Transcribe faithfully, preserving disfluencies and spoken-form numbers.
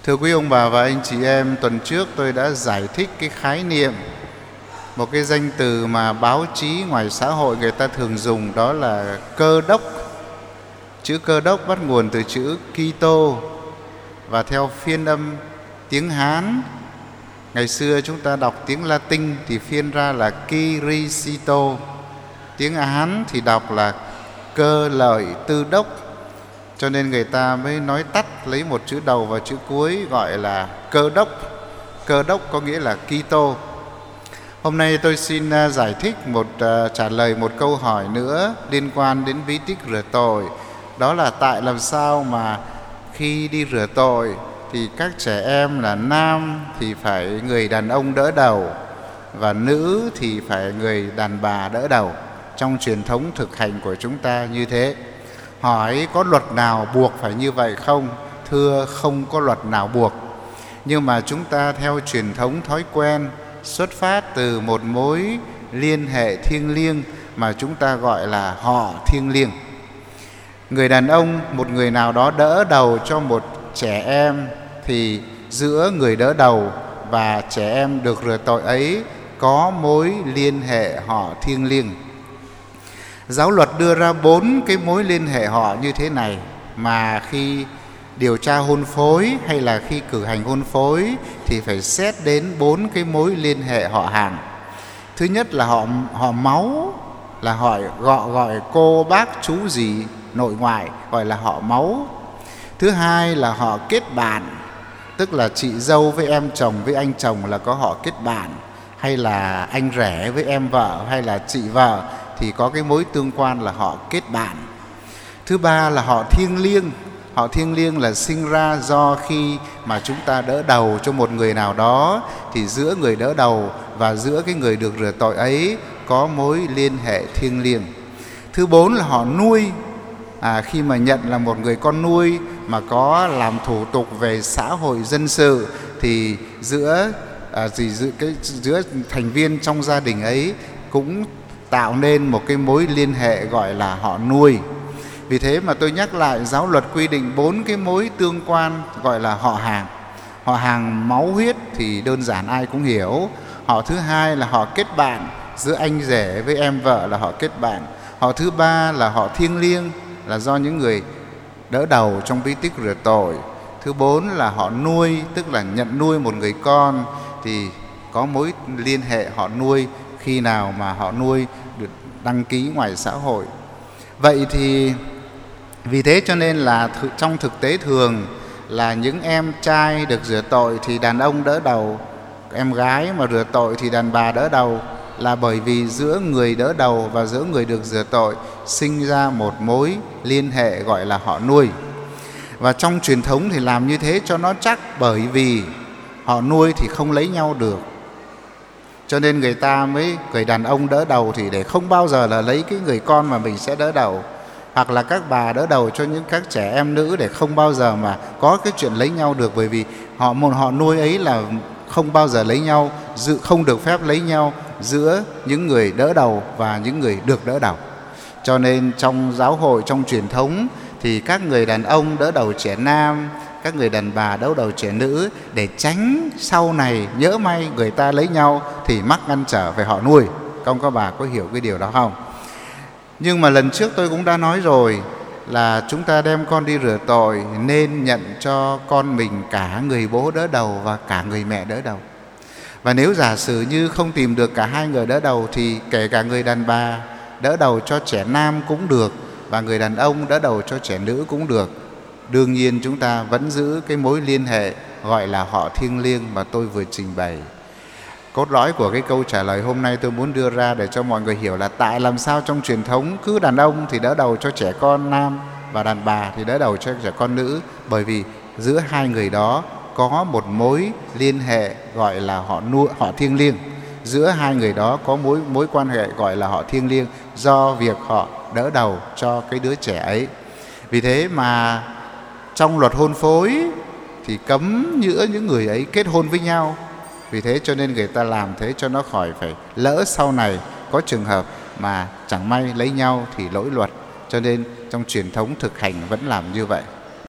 Thưa quý ông bà và anh chị em, tuần trước tôi đã giải thích cái khái niệm, một cái danh từ mà báo chí ngoài xã hội người ta thường dùng, đó là cơ đốc. Chữ cơ đốc bắt nguồn từ chữ Kitô, và theo phiên âm tiếng Hán, ngày xưa chúng ta đọc tiếng Latin thì phiên ra là Kirisito, tiếng Hán thì đọc là cơ lợi tư đốc, cho nên người ta mới nói tắt lấy một chữ đầu và chữ cuối gọi là cơ đốc. Cơ đốc có nghĩa là Kitô. Hôm nay tôi xin giải thích một uh, trả lời một câu hỏi nữa liên quan đến bí tích rửa tội. Đó là tại làm sao mà khi đi rửa tội thì các trẻ em là nam thì phải người đàn ông đỡ đầu, và nữ thì phải người đàn bà đỡ đầu. Trong truyền thống thực hành của chúng ta như thế. Hỏi có luật nào buộc phải như vậy không? Thưa, không có luật nào buộc. Nhưng mà chúng ta theo truyền thống thói quen, xuất phát từ một mối liên hệ thiêng liêng mà chúng ta gọi là họ thiêng liêng. Người đàn ông, một người nào đó đỡ đầu cho một trẻ em, thì giữa người đỡ đầu và trẻ em được rửa tội ấy có mối liên hệ họ thiêng liêng. Giáo luật đưa ra bốn cái mối liên hệ họ như thế này, mà khi điều tra hôn phối hay là khi cử hành hôn phối thì phải xét đến bốn cái mối liên hệ họ hàng. Thứ nhất là họ họ máu, là hỏi gọi gọi cô bác chú dì nội ngoại, gọi là họ máu. Thứ hai là họ kết bạn, tức là chị dâu với em chồng với anh chồng là có họ kết bạn, hay là anh rể với em vợ, hay là chị vợ thì có cái mối tương quan là họ kết bạn. Thứ ba là họ thiêng liêng. Họ thiêng liêng là sinh ra do khi mà chúng ta đỡ đầu cho một người nào đó, thì giữa người đỡ đầu và giữa cái người được rửa tội ấy có mối liên hệ thiêng liêng. Thứ bốn là họ nuôi. À, khi mà nhận là một người con nuôi mà có làm thủ tục về xã hội dân sự thì giữa à, gì giữa cái giữa thành viên trong gia đình ấy cũng tạo nên một cái mối liên hệ gọi là họ nuôi. Vì thế mà tôi nhắc lại, giáo luật quy định bốn cái mối tương quan gọi là họ hàng. Họ hàng máu huyết thì đơn giản ai cũng hiểu. Họ thứ hai là họ kết bạn, giữa anh rể với em vợ là họ kết bạn. Họ thứ ba là họ thiêng liêng, là do những người đỡ đầu trong bí tích rửa tội. Thứ bốn là họ nuôi, tức là nhận nuôi một người con, thì có mối liên hệ họ nuôi khi nào mà họ nuôi được đăng ký ngoài xã hội. Vậy thì vì thế cho nên là th- trong thực tế thường là những em trai được rửa tội thì đàn ông đỡ đầu, em gái mà rửa tội thì đàn bà đỡ đầu, là bởi vì giữa người đỡ đầu và giữa người được rửa tội sinh ra một mối liên hệ gọi là họ nuôi. Và trong truyền thống thì làm như thế cho nó chắc, bởi vì họ nuôi thì không lấy nhau được, cho nên người ta mới, người đàn ông đỡ đầu thì để không bao giờ là lấy cái người con mà mình sẽ đỡ đầu, hoặc là các bà đỡ đầu cho những các trẻ em nữ để không bao giờ mà có cái chuyện lấy nhau được, bởi vì họ một họ nuôi ấy là không bao giờ lấy nhau, dự không được phép lấy nhau giữa những người đỡ đầu và những người được đỡ đầu. Cho nên trong giáo hội, trong truyền thống thì các người đàn ông đỡ đầu trẻ nam, các người đàn bà đỡ đầu trẻ nữ, để tránh sau này nhỡ may người ta lấy nhau thì mắc ngăn trở về họ nuôi. Không, các bà có hiểu cái điều đó không? Nhưng mà lần trước tôi cũng đã nói rồi là chúng ta đem con đi rửa tội nên nhận cho con mình cả người bố đỡ đầu và cả người mẹ đỡ đầu. Và nếu giả sử như không tìm được cả hai người đỡ đầu thì kể cả người đàn bà đỡ đầu cho trẻ nam cũng được, và người đàn ông đỡ đầu cho trẻ nữ cũng được. Đương nhiên chúng ta vẫn giữ cái mối liên hệ gọi là họ thiêng liêng mà tôi vừa trình bày. Cốt lõi của cái câu trả lời hôm nay tôi muốn đưa ra để cho mọi người hiểu là tại làm sao trong truyền thống cứ đàn ông thì đỡ đầu cho trẻ con nam và đàn bà thì đỡ đầu cho trẻ con nữ, bởi vì giữa hai người đó có một mối liên hệ gọi là họ nuôi, họ thiêng liêng. Giữa hai người đó có mối mối quan hệ gọi là họ thiêng liêng do việc họ đỡ đầu cho cái đứa trẻ ấy. Vì thế mà trong luật hôn phối thì cấm giữa những người ấy kết hôn với nhau. Vì thế cho nên người ta làm thế cho nó khỏi phải lỡ sau này có trường hợp mà chẳng may lấy nhau thì lỗi luật. Cho nên trong truyền thống thực hành vẫn làm như vậy.